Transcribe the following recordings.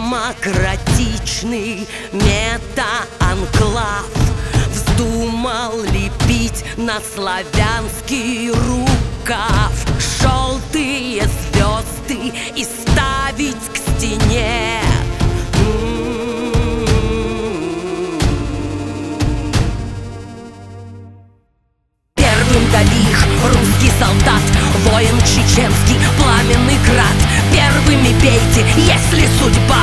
демократичный мета-анклав вздумал лепить на славянский рукав желтые звезды и ставить к стене. Первым Далих, русский солдат, воин чеченский, пламенный град. Первыми бейте, если судьба.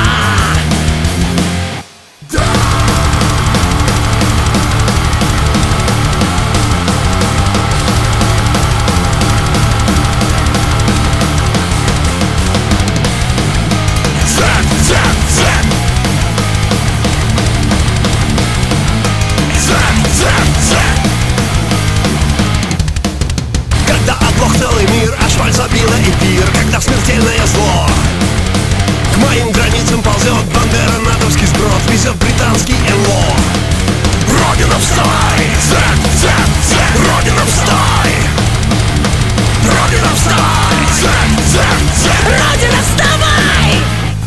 Целый мир, асфальт забило эфир, когда смертельное зло к моим границам ползет бандера, натовский сброд везет британский НЛО. Родина, вставай! Родина, вставай! Родина, вставай! Родина, вставай!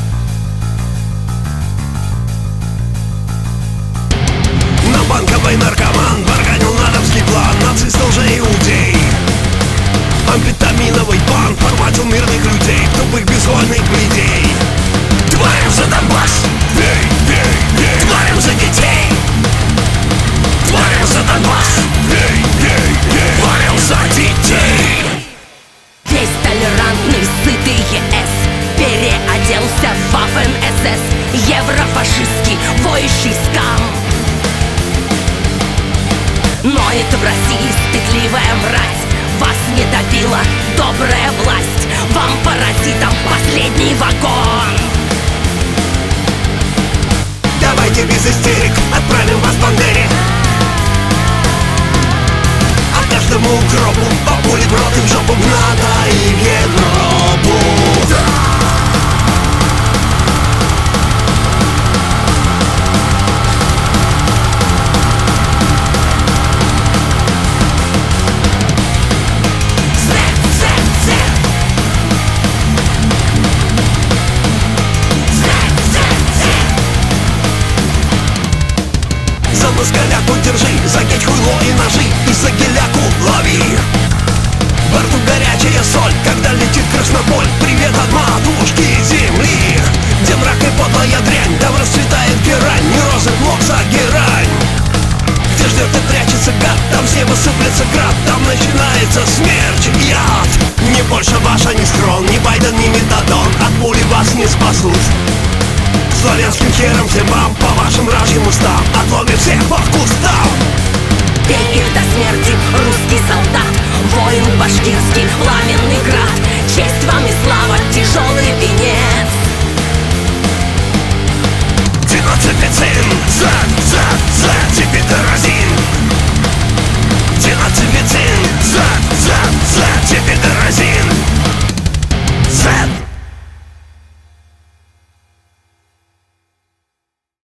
На Банковой наркоман барганил натовский план, нацист лже-иудей. Амфетаминовый бан форматил мирных людей, тупых безвольных людей. Тварям за Донбасс! Бей, бей, бей! Тварям за детей! Тварям за Донбасс! Бей, бей, бей! Тварям за детей! Весь толерантный, сытый ЕС переоделся в Waffen-СС, еврофашистский, воющий скам. Ноет в России стыдливая мразь. Вас не добила добрая власть, вам, паразитам, последний вагон. Давайте без истерик отправим вас к Бандере. А каждому гробу по пуле в рот и в жопу в НАТО и в Европу. За москаляку держи, за геть хуйло и ножи, и за геляку лови. Во рту горячая соль, когда летит красноболь. Привет от матушки земли, где мрак и подлая дрянь, там расцветает герань, не розы, плохо, герань. Где ждет и прячется гад, там с неба сыплется град, там начинается смерть, яд. Не больше ваша, ни схрон, ни Байден, ни метадон от пули вас не спасут. Славянским хером всем вам по вашим вражьим устам отломим всех по кустам. Бей их до смерти.